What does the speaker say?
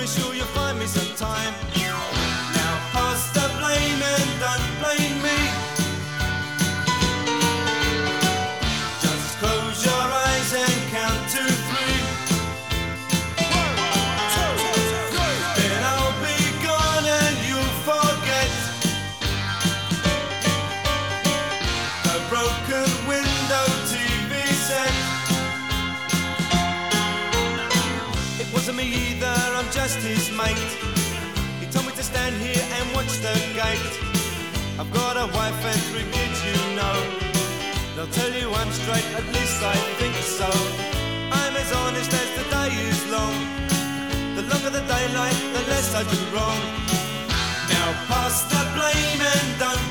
story, sure you'll find me sometime. Now pass the blame and don't blame me. Just close your eyes and count to 3. 1, 2, 3. Then I'll be gone and you'll forget the broken window TV set. It wasn't me either, I'm just his mate. He told me to stand here and watch the gate. I've got a wife and 3 kids, you know. They'll tell you I'm straight, at least I think so. I'm as honest as the day is long. The longer the daylight, the less I do wrong. Now pass the blame and don't